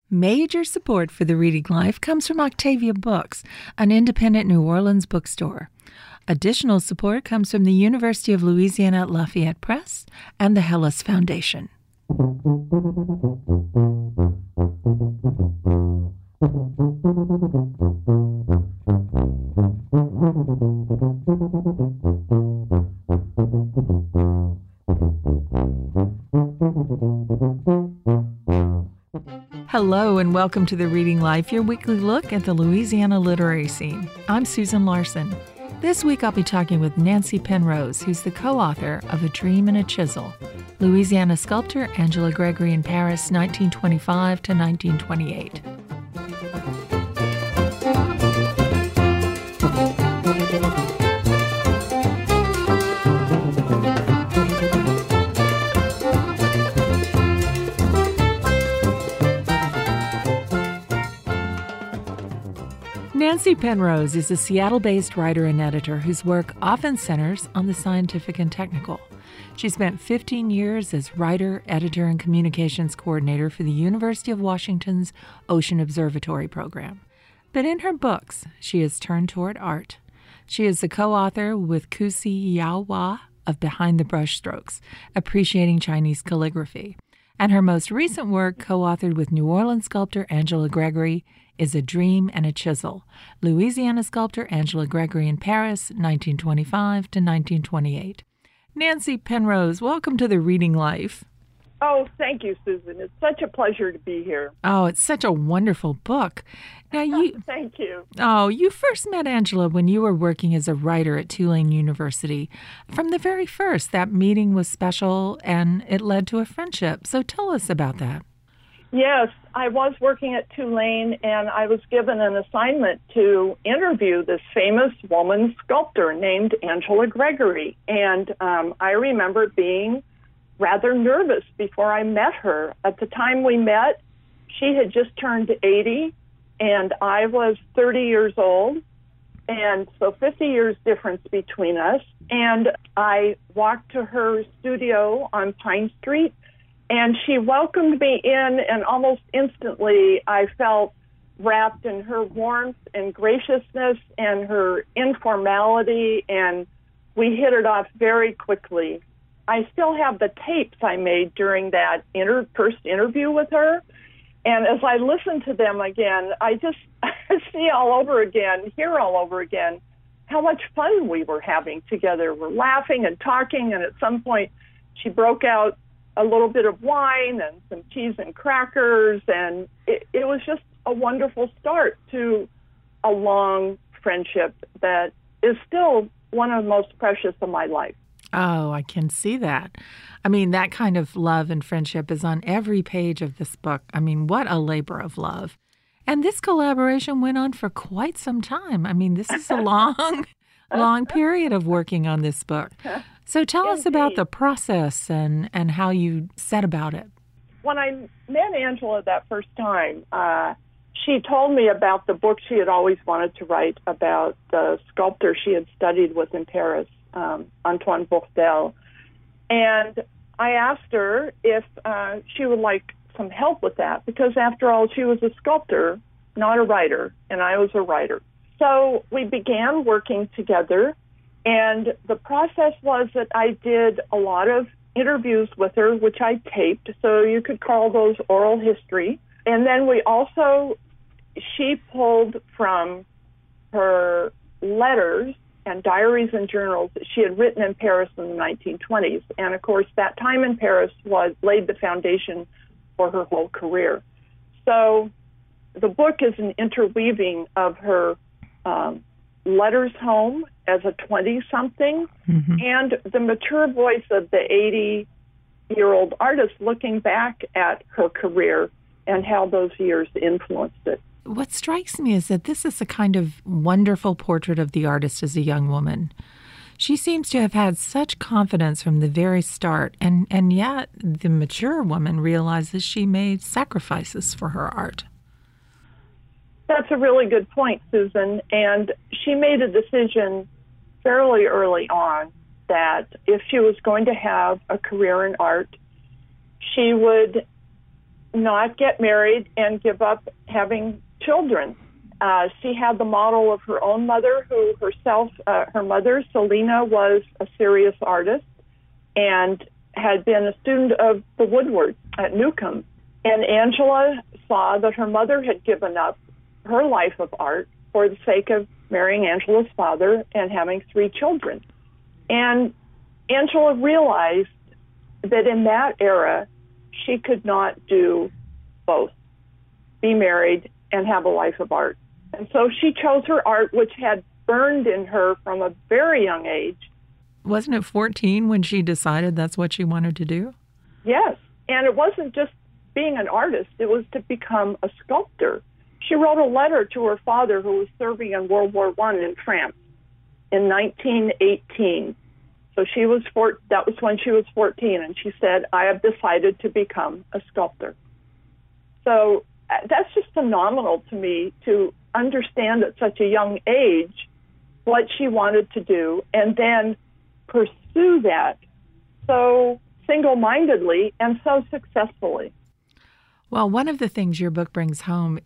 Major support for the Reading Life comes from Octavia Books, an independent New Orleans bookstore. Additional support comes from the University of Louisiana at Lafayette Press and the Hellas Foundation. Hello and welcome to The Reading Life, your weekly look at the Louisiana literary scene. I'm Susan Larson. This week I'll be talking with Nancy Penrose, who's the co-author of A Dream and a Chisel, Louisiana sculptor Angela Gregory in Paris, 1925 to 1928. Nancy Penrose is a Seattle-based writer and editor whose work often centers on the scientific and technical. She spent 15 years as writer, editor, and communications coordinator for the University of Washington's Ocean Observatory program. But in her books, she has turned toward art. She is the co-author with Kusi Yaohua of Behind the Brushstrokes, Appreciating Chinese Calligraphy. And her most recent work, co-authored with New Orleans sculptor Angela Gregory, is A Dream and a Chisel, Louisiana sculptor Angela Gregory in Paris, 1925 to 1928. Nancy Penrose, welcome to The Reading Life. Oh, thank you, Susan. It's such a pleasure to be here. Oh, it's such a wonderful book. Now, Thank you. Oh, you first met Angela when you were working as a writer at Tulane University. From the very first, that meeting was special and it led to a friendship. So tell us about that. Yes, I was working at Tulane, and I was given an assignment to interview this famous woman sculptor named Angela Gregory. And I remember being rather nervous before I met her. At the time we met, she had just turned 80, and I was 30 years old, and so 50 years difference between us. And I walked to her studio on Pine Street, and she welcomed me in, and almost instantly I felt wrapped in her warmth and graciousness and her informality, and we hit it off very quickly. I still have the tapes I made during that first interview with her, and as I listen to them again, I just hear all over again, how much fun we were having together. We're laughing and talking, and at some point she broke out a little bit of wine and some cheese and crackers, and it was just a wonderful start to a long friendship that is still one of the most precious of my life. Oh, I can see that. I mean, that kind of love and friendship is on every page of this book. I mean, what a labor of love. And this collaboration went on for quite some time. I mean, this is a long period of working on this book. So tell us about the process and how you set about it. When I met Angela that first time, she told me about the book she had always wanted to write about the sculptor she had studied with in Paris, Antoine Bourdelle. And I asked her if she would like some help with that, because after all, she was a sculptor, not a writer, and I was a writer. So we began working together. And the process was that I did a lot of interviews with her, which I taped, so you could call those oral history. And then she pulled from her letters and diaries and journals that she had written in Paris in the 1920s. And of course, that time in Paris laid the foundation for her whole career. So the book is an interweaving of her letters home as a 20-something, and the mature voice of the 80-year-old artist looking back at her career and how those years influenced it. What strikes me is that this is a kind of wonderful portrait of the artist as a young woman. She seems to have had such confidence from the very start, and yet the mature woman realizes she made sacrifices for her art. That's a really good point, Susan. And she made a decision fairly early on that if she was going to have a career in art, she would not get married and give up having children. She had the model of her own mother, who herself, her mother, Selina, was a serious artist and had been a student of the Woodwards at Newcomb. And Angela saw that her mother had given up her life of art for the sake of marrying Angela's father and having 3 children. And Angela realized that in that era, she could not do both, be married and have a life of art. And so she chose her art, which had burned in her from a very young age. Wasn't it 14 when she decided that's what she wanted to do? Yes, and it wasn't just being an artist, it was to become a sculptor. She wrote a letter to her father, who was serving in World War I in France in 1918. So that was when she was 14, and she said, I have decided to become a sculptor. So that's just phenomenal to me, to understand at such a young age what she wanted to do and then pursue that so single-mindedly and so successfully. Well, one of the things your book brings home,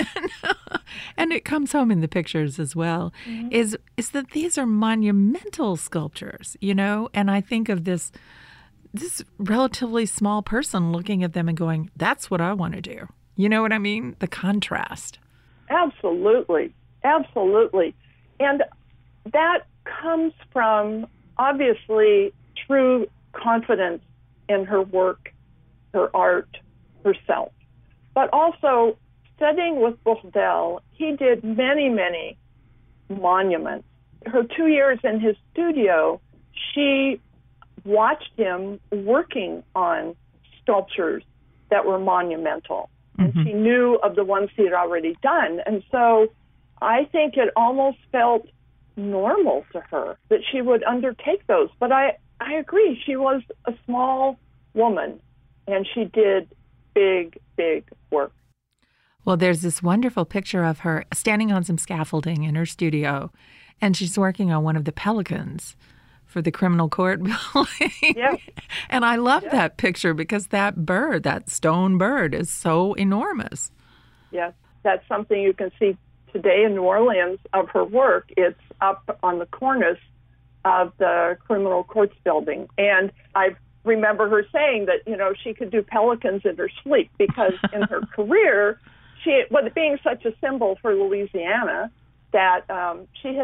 and it comes home in the pictures as well, is that these are monumental sculptures, and I think of this relatively small person looking at them and going, that's what I want to do. You know what I mean? The contrast. Absolutely. Absolutely. And that comes from, obviously, true confidence in her work, her art, herself. But also, studying with Bourdelle, he did many, many monuments. Her 2 years in his studio, she watched him working on sculptures that were monumental. And she knew of the ones he had already done. And so I think it almost felt normal to her that she would undertake those. But I agree, she was a small woman, and she did big, big work. Well, there's this wonderful picture of her standing on some scaffolding in her studio, and she's working on one of the pelicans for the criminal court building. Yes. And I love that picture because that bird, that stone bird, is so enormous. Yes, that's something you can see today in New Orleans of her work. It's up on the cornice of the criminal courts building. And I remember her saying that, she could do pelicans in her sleep because in her career, being such a symbol for Louisiana, that she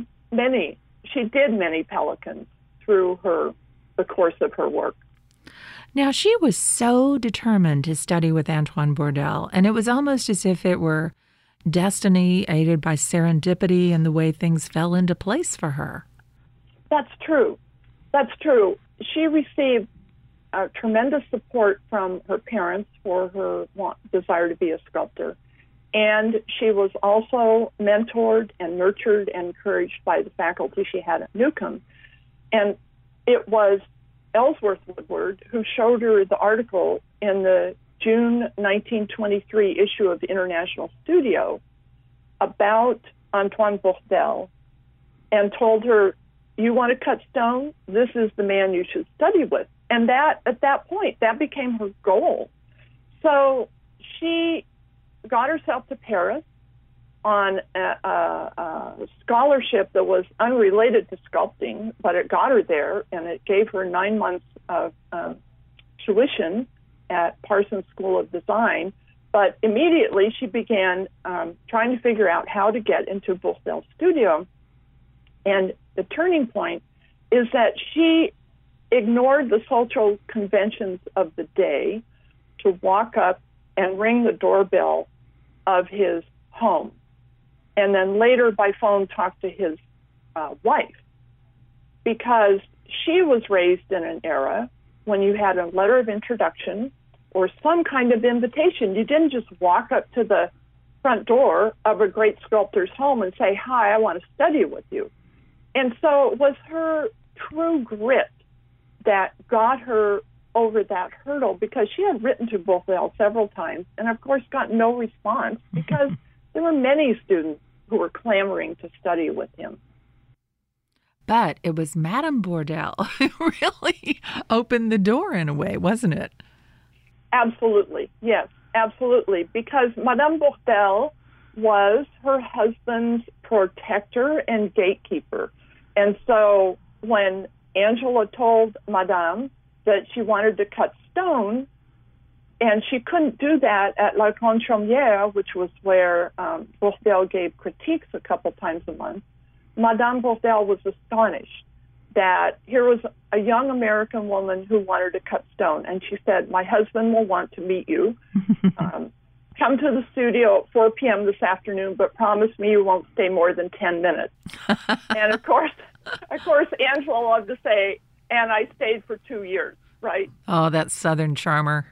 did many pelicans through the course of her work. Now, she was so determined to study with Antoine Bourdelle, and it was almost as if it were destiny aided by serendipity and the way things fell into place for her. That's true. That's true. She received tremendous support from her parents for her desire to be a sculptor. And she was also mentored and nurtured and encouraged by the faculty she had at Newcomb. And it was Ellsworth Woodward who showed her the article in the June 1923 issue of the International Studio about Antoine Bourdelle and told her, you want to cut stone? This is the man you should study with. And that, at that point, that became her goal. So she got herself to Paris on a scholarship that was unrelated to sculpting, but it got her there, and it gave her 9 months of tuition at Parsons School of Design. But immediately she began trying to figure out how to get into Bourdelle's studio. And the turning point is that she ignored the social conventions of the day to walk up and ring the doorbell of his home, and then later by phone talk to his wife, because she was raised in an era when you had a letter of introduction or some kind of invitation. You didn't just walk up to the front door of a great sculptor's home and say, hi, I want to study with you. And so it was her true grit that got her over that hurdle, because she had written to Bourdelle several times and, of course, got no response because there were many students who were clamoring to study with him. But it was Madame Bourdelle who really opened the door in a way, wasn't it? Absolutely, yes. absolutely, because Madame Bourdelle was her husband's protector and gatekeeper. And so when Angela told Madame that she wanted to cut stone, and she couldn't do that at La Grande Chaumière, which was where Bourdelle gave critiques a couple times a month, Madame Bourdelle was astonished that here was a young American woman who wanted to cut stone. And she said, my husband will want to meet you. Come to the studio at 4 p.m. this afternoon, but promise me you won't stay more than 10 minutes. And of course, Angela loved to say, and I stayed for 2 years, right? Oh, that Southern charmer.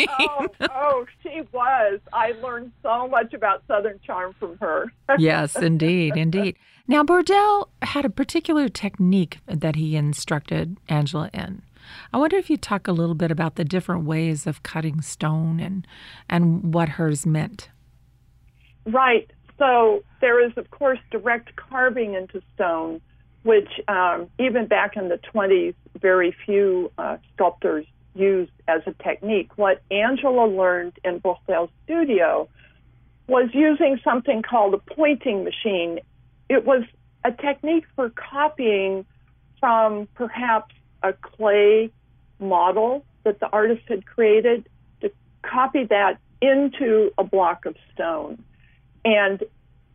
She was. I learned so much about Southern charm from her. Yes, indeed, indeed. Now, Bourdelle had a particular technique that he instructed Angela in. I wonder if you'd talk a little bit about the different ways of cutting stone and what hers meant. Right. So there is, of course, direct carving into stone, which even back in the 20s, very few sculptors used as a technique. What Angela learned in Bourdelle's studio was using something called a pointing machine. It was a technique for copying from perhaps a clay model that the artist had created, to copy that into a block of stone. And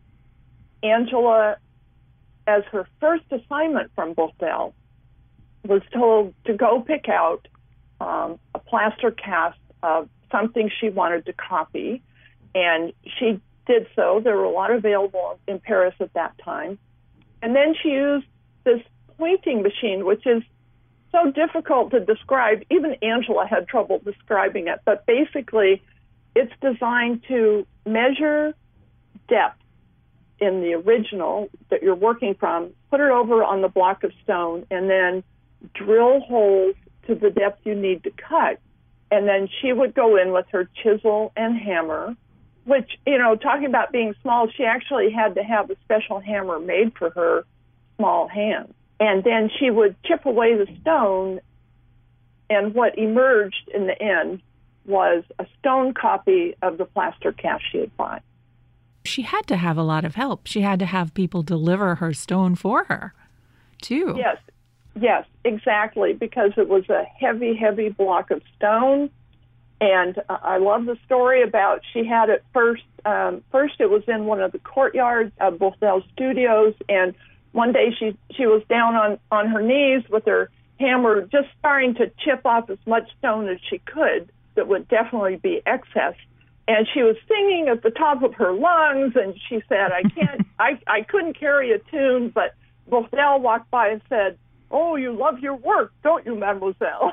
Angela, as her first assignment from Bourdelle, was told to go pick out a plaster cast of something she wanted to copy. And she did so. There were a lot available in Paris at that time. And then she used this pointing machine, which is so difficult to describe. Even Angela had trouble describing it. But basically, it's designed to measure depth in the original that you're working from, put it over on the block of stone, and then drill holes to the depth you need to cut. And then she would go in with her chisel and hammer, which, talking about being small, she actually had to have a special hammer made for her small hands. And then she would chip away the stone, and what emerged in the end was a stone copy of the plaster cast she had bought. She had to have a lot of help. She had to have people deliver her stone for her, too. Yes, exactly, because it was a heavy, heavy block of stone. And I love the story about she had it first it was in one of the courtyards of Bourdelle's studios, and one day she was down on her knees with her hammer just starting to chip off as much stone as she could that would definitely be excess. And she was singing at the top of her lungs, and she said, I couldn't carry a tune, but Bourdelle walked by and said, "Oh, you love your work, don't you, mademoiselle?"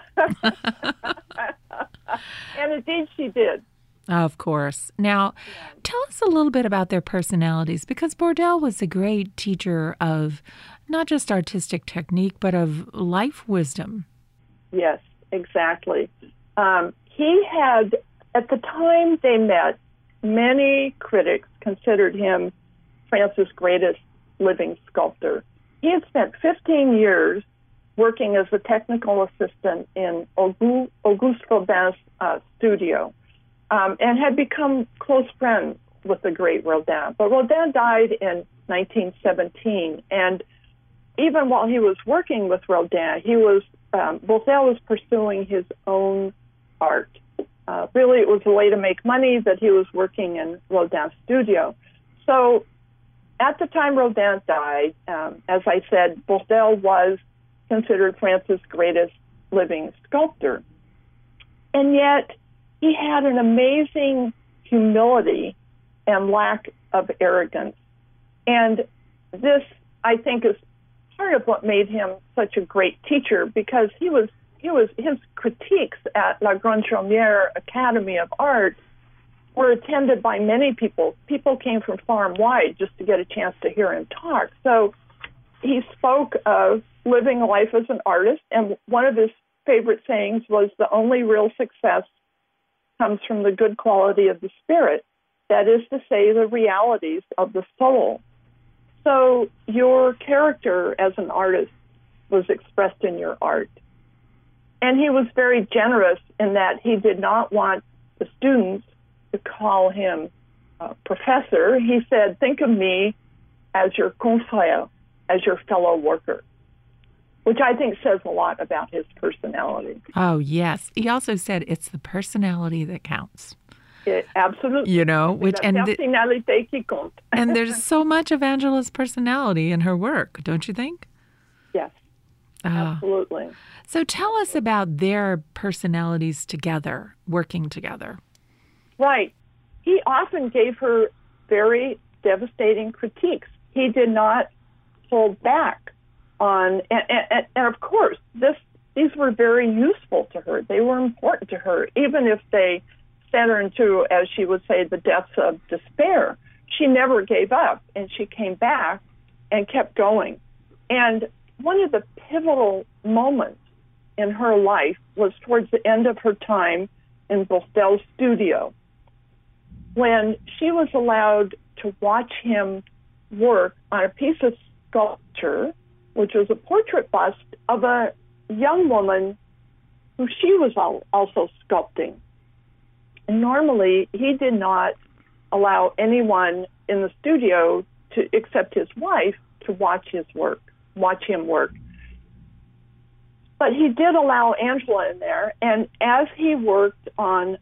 And indeed she did. Of course. Now, tell us a little bit about their personalities, because Bourdelle was a great teacher of not just artistic technique, but of life wisdom. Yes, exactly. He had, at the time they met, many critics considered him France's greatest living sculptor. He had spent 15 years working as a technical assistant in Auguste Rodin's studio, and had become close friends with the great Rodin. But Rodin died in 1917, and even while he was working with Rodin, Bourdelle was pursuing his own art. Really, it was a way to make money that he was working in Rodin's studio. So at the time Rodin died, as I said, Bourdelle was considered France's greatest living sculptor. And yet he had an amazing humility and lack of arrogance. And this, I think, is part of what made him such a great teacher, because his critiques at La Grande Chaumière Academy of Art were attended by many people. People came from far and wide just to get a chance to hear him talk. So he spoke of living a life as an artist, and one of his favorite sayings was, "The only real success comes from the good quality of the spirit, that is to say, the realities of the soul." So your character as an artist was expressed in your art. And he was very generous in that he did not want the students to call him professor, he said, think of me as your confrère, as your fellow worker, which I think says a lot about his personality. Oh, yes. He also said it's the personality that counts. Absolutely. You know, which La personnalité qui compte. And there's so much of Angela's personality in her work, don't you think? Yes, absolutely. So tell us about their personalities together, working together. Right. He often gave her very devastating critiques. He did not hold back on, and of course, these were very useful to her. They were important to her, even if they sent her into, as she would say, the depths of despair. She never gave up, and she came back and kept going. And one of the pivotal moments in her life was towards the end of her time in Bourdel's studio, when she was allowed to watch him work on a piece of sculpture, which was a portrait bust of a young woman who she was also sculpting. And normally, he did not allow anyone in the studio to, except his wife, to watch him work. But he did allow Angela in there, and as he worked on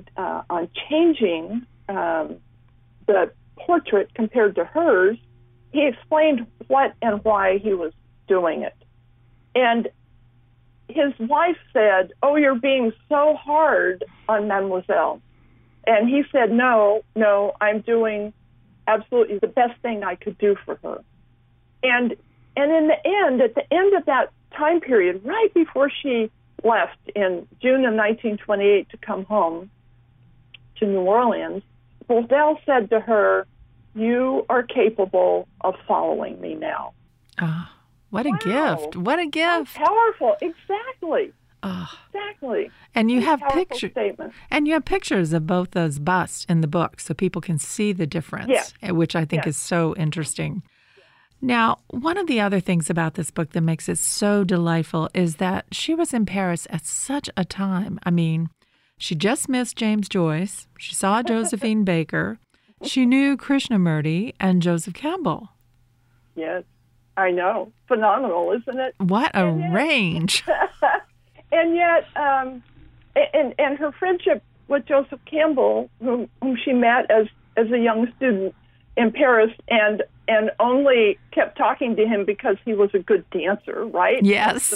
changing the portrait compared to hers, he explained what and why he was doing it. And his wife said, "Oh, you're being so hard on Mademoiselle." And he said, no, I'm doing absolutely the best thing I could do for her. And in the end, at the end of that time period, right before she left in June of 1928 to come home to New Orleans, Bourdel said to her, "You are capable of following me now." What a gift. What a gift. How powerful. Exactly. Exactly. And you have pictures. And you have pictures of both those busts in the book so people can see the difference, which I think is so interesting. Now, one of the other things about this book that makes it so delightful is that she was in Paris at such a time. I mean, she just missed James Joyce. She saw Josephine Baker. She knew Krishnamurti and Joseph Campbell. Yes. I know. Phenomenal, isn't it? What a range. And yet, and her friendship with Joseph Campbell, whom she met as a young student in Paris, and only kept talking to him because he was a good dancer, right? Yes.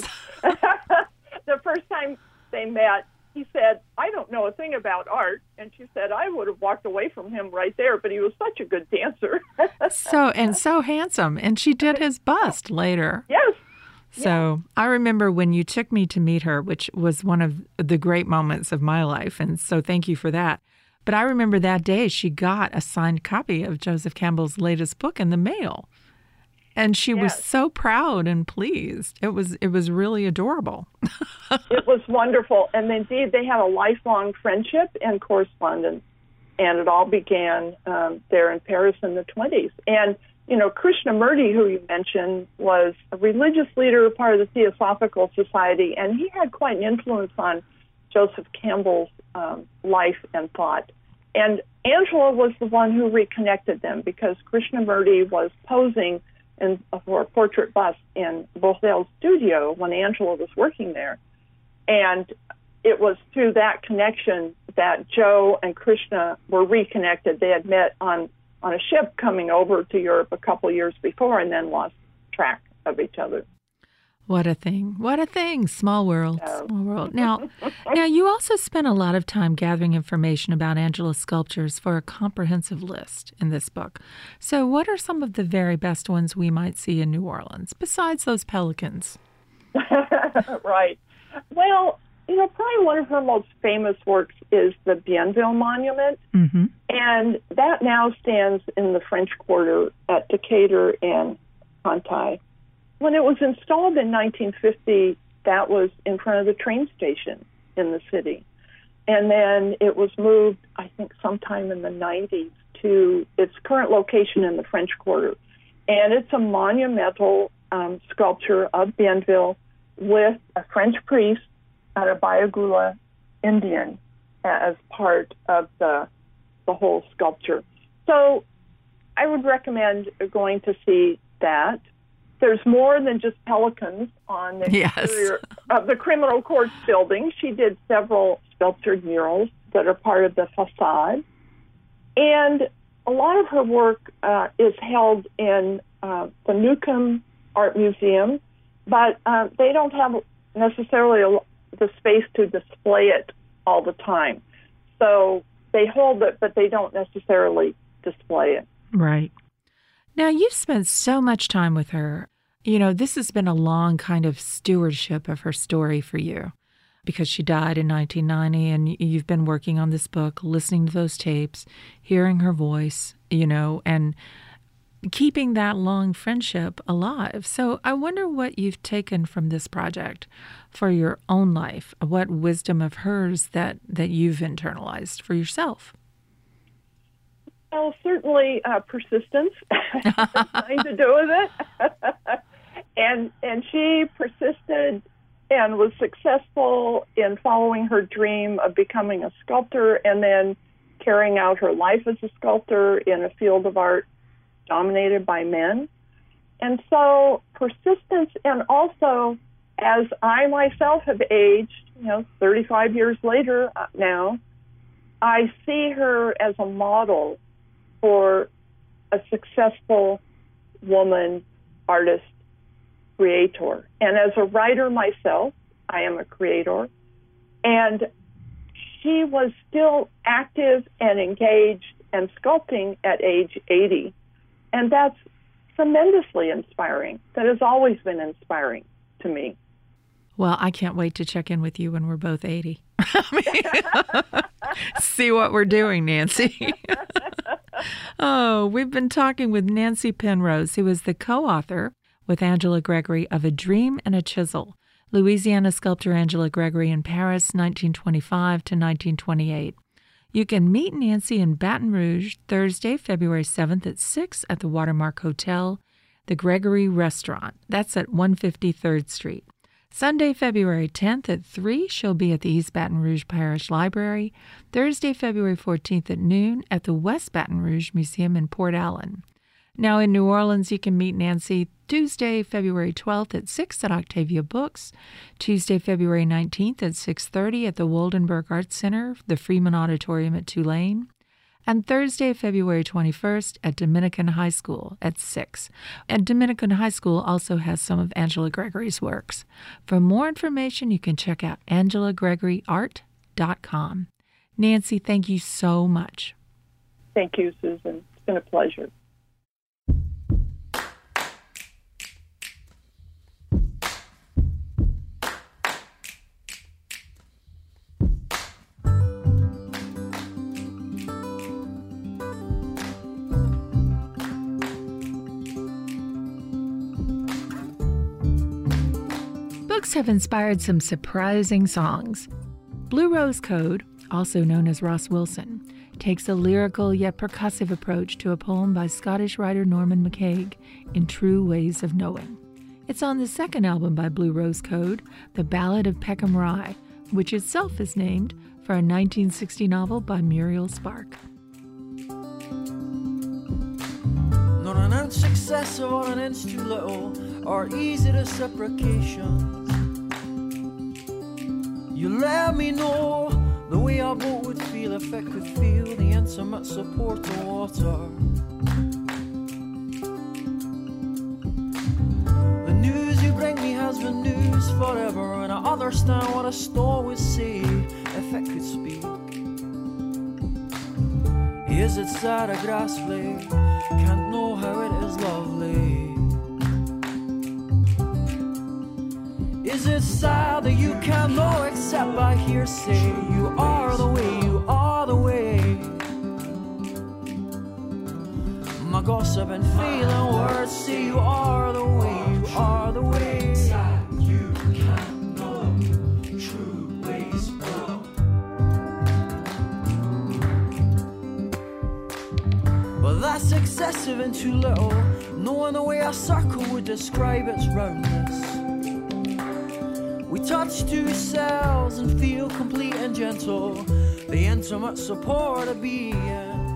The first time they met, he said, "I don't know a thing about art." And she said, "I would have walked away from him right there, but he was such a good dancer." so handsome. And she did his bust later. Yes. So I remember when you took me to meet her, which was one of the great moments of my life. And so thank you for that. But I remember that day she got a signed copy of Joseph Campbell's latest book in the mail. And she was so proud and pleased. It was really adorable. It was wonderful. And indeed, they had a lifelong friendship and correspondence. And it all began there in Paris in the 1920s. And, you know, Krishnamurti, who you mentioned, was a religious leader, part of the Theosophical Society, and he had quite an influence on Joseph Campbell's life and thought. And Angela was the one who reconnected them because Krishnamurti was posing for a portrait bust in Bourdel's studio when Angela was working there. And it was through that connection that Joe and Krishna were reconnected. They had met on a ship coming over to Europe a couple years before and then lost track of each other. What a thing. What a thing. Small world. Small world. Now, you also spent a lot of time gathering information about Angela's sculptures for a comprehensive list in this book. So what are some of the very best ones we might see in New Orleans, besides those pelicans? Right. Well, you know, probably one of her most famous works is the Bienville Monument. Mm-hmm. And that now stands in the French Quarter at Decatur and Pontaille. When it was installed in 1950, that was in front of the train station in the city. And then it was moved, I think, sometime in the 90s to its current location in the French Quarter. And it's a monumental sculpture of Bienville with a French priest and a Bayagula Indian as part of the the whole sculpture. So I would recommend going to see that. There's more than just pelicans on the exterior of the Criminal Courts building. She did several sculptured murals that are part of the facade. And a lot of her work is held in the Newcomb Art Museum, but they don't have necessarily the space to display it all the time. So they hold it, but they don't necessarily display it. Right. Now, you've spent so much time with her. You know, this has been a long kind of stewardship of her story for you because she died in 1990, and you've been working on this book, listening to those tapes, hearing her voice, you know, and keeping that long friendship alive. So I wonder what you've taken from this project for your own life, what wisdom of hers that you've internalized for yourself. Well, certainly persistence has something to do with it. and she persisted and was successful in following her dream of becoming a sculptor and then carrying out her life as a sculptor in a field of art dominated by men. And so persistence, and also as I myself have aged, 35 years later now, I see her as a model for a successful woman artist creator. And as a writer myself, I am a creator, and she was still active and engaged and sculpting at age 80. And that's tremendously inspiring. That has always been inspiring to me. Well, I can't wait to check in with you when we're both 80. See what we're doing, Nancy. Oh, we've been talking with Nancy Penrose, who is the co-author with Angela Gregory of A Dream and a Chisel, Louisiana sculptor Angela Gregory in Paris, 1925 to 1928. You can meet Nancy in Baton Rouge Thursday, February 7th at 6 at the Watermark Hotel, the Gregory Restaurant. That's at 150 3rd Street. Sunday, February 10th at 3, she'll be at the East Baton Rouge Parish Library. Thursday, February 14th at noon at the West Baton Rouge Museum in Port Allen. Now in New Orleans, you can meet Nancy Tuesday, February 12th at 6 at Octavia Books, Tuesday, February 19th at 6:30 at the Woldenberg Arts Center, the Freeman Auditorium at Tulane, and Thursday, February 21st at Dominican High School at 6. And Dominican High School also has some of Angela Gregory's works. For more information, you can check out angelagregoryart.com. Nancy, thank you so much. Thank you, Susan. It's been a pleasure. Books have inspired some surprising songs. Blue Rose Code, also known as Ross Wilson, takes a lyrical yet percussive approach to a poem by Scottish writer Norman McCaig in True Ways of Knowing. It's on the second album by Blue Rose Code, The Ballad of Peckham Rye, which itself is named for a 1960 novel by Muriel Spark. Not an inch excessive or an inch too little, or easy reciprocation. You let me know the way our boat would feel if it could feel the intimate support of water. The news you bring me has been news forever, and I understand what a storm would say if it could speak. Is it sad a grass blade can't know how it is lovely? Is it sad that you can't know except by hearsay? You are the way, you are the way. My gossip and feeling words say you are the way, you are the way. Sad you can't know true ways well. But that's excessive and too little, knowing the way a circle would describe its roundness. We touch two cells and feel complete and gentle, the intimate support of being.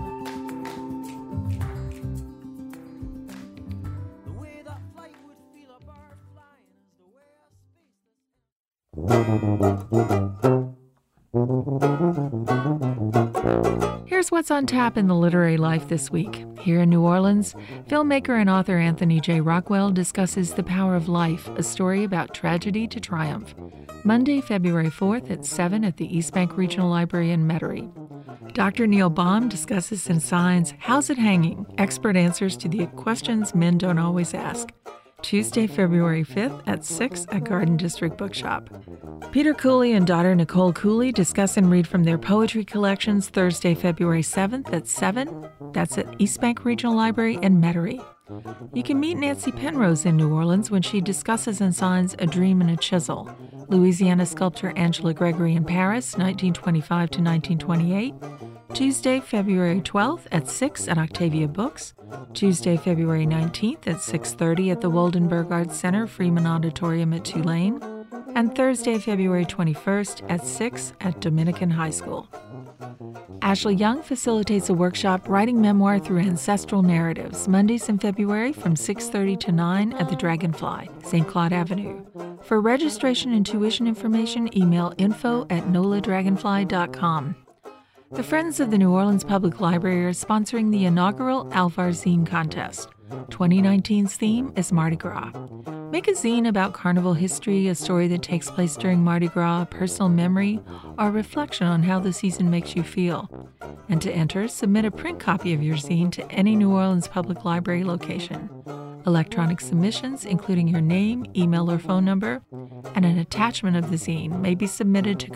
Here's what's on tap in the literary life this week. Here in New Orleans, filmmaker and author Anthony J. Rockwell discusses The Power of Life, a story about tragedy to triumph. Monday, February 4th at 7 at the East Bank Regional Library in Metairie. Dr. Neil Baum discusses in Signs, How's It Hanging? Expert answers to the questions men don't always ask. Tuesday, February 5th at 6 at Garden District Bookshop. Peter Cooley and daughter Nicole Cooley discuss and read from their poetry collections Thursday, February 7th at 7. That's at East Bank Regional Library in Metairie. You can meet Nancy Penrose in New Orleans when she discusses and signs A Dream and a Chisel. Louisiana sculptor Angela Gregory in Paris, 1925 to 1928. Tuesday, February 12th at 6 at Octavia Books. Tuesday, February 19th at 6:30 at the Woldenberg Arts Center, Freeman Auditorium at Tulane. And Thursday, February 21st at 6 at Dominican High School. Ashley Young facilitates a workshop Writing Memoir Through Ancestral Narratives, Mondays in February from 6:30 to 9 at the Dragonfly, St. Claude Avenue. For registration and tuition information, email info@noladragonfly.com. The Friends of the New Orleans Public Library are sponsoring the inaugural Alvar Zine Contest. 2019's theme is Mardi Gras. Make a zine about carnival history, a story that takes place during Mardi Gras, a personal memory, or a reflection on how the season makes you feel. And to enter, submit a print copy of your zine to any New Orleans Public Library location. Electronic submissions, including your name, email, or phone number, and an attachment of the zine may be submitted to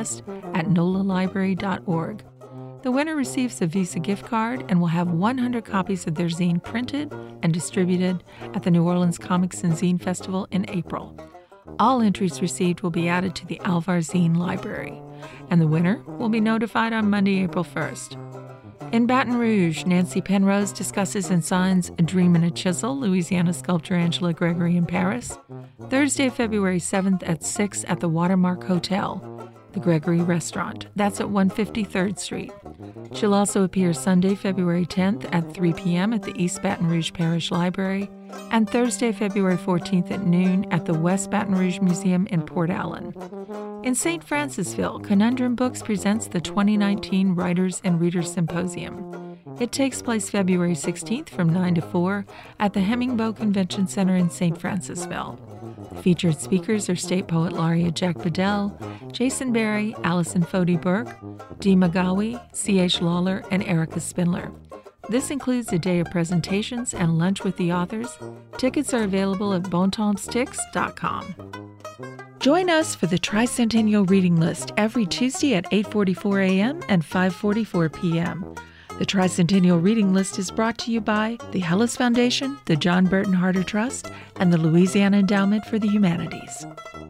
contest@nolalibrary.org. The winner receives a Visa gift card and will have 100 copies of their zine printed and distributed at the New Orleans Comics and Zine Festival in April. All entries received will be added to the Alvar Zine Library, and the winner will be notified on Monday, April 1st. In Baton Rouge, Nancy Penrose discusses and signs A Dream and a Chisel, Louisiana sculptor Angela Gregory in Paris. Thursday, February 7th at 6 at the Watermark Hotel, the Gregory Restaurant. That's at 153rd Street. She'll also appear Sunday, February 10th at 3 p.m. at the East Baton Rouge Parish Library and Thursday, February 14th at noon at the West Baton Rouge Museum in Port Allen. In St. Francisville, Conundrum Books presents the 2019 Writers and Readers Symposium. It takes place February 16th from 9 to 4 at the Hemingbow Convention Center in St. Francisville. Featured speakers are State Poet Laureate Jack Bedell, Jason Berry, Allison Fody Burke, Dee Magawi, C.H. Lawler, and Erica Spindler. This includes a day of presentations and lunch with the authors. Tickets are available at bontompstix.com. Join us for the Tricentennial Reading List every Tuesday at 8:44 a.m. and 5:44 p.m. The Tricentennial Reading List is brought to you by the Hellis Foundation, the John Burton Harder Trust, and the Louisiana Endowment for the Humanities.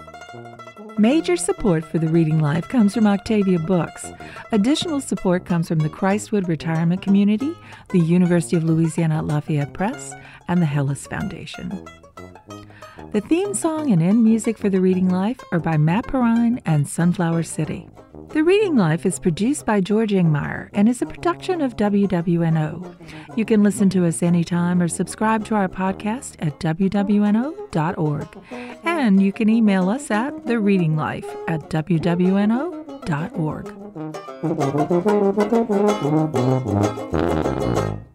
Major support for the Reading Life comes from Octavia Books. Additional support comes from the Christwood Retirement Community, the University of Louisiana at Lafayette Press, and the Hellis Foundation. The theme song and end music for The Reading Life are by Matt Perrine and Sunflower City. The Reading Life is produced by George Ingmeyer and is a production of WWNO. You can listen to us anytime or subscribe to our podcast at wwno.org. And you can email us at thereadinglife@wwno.org.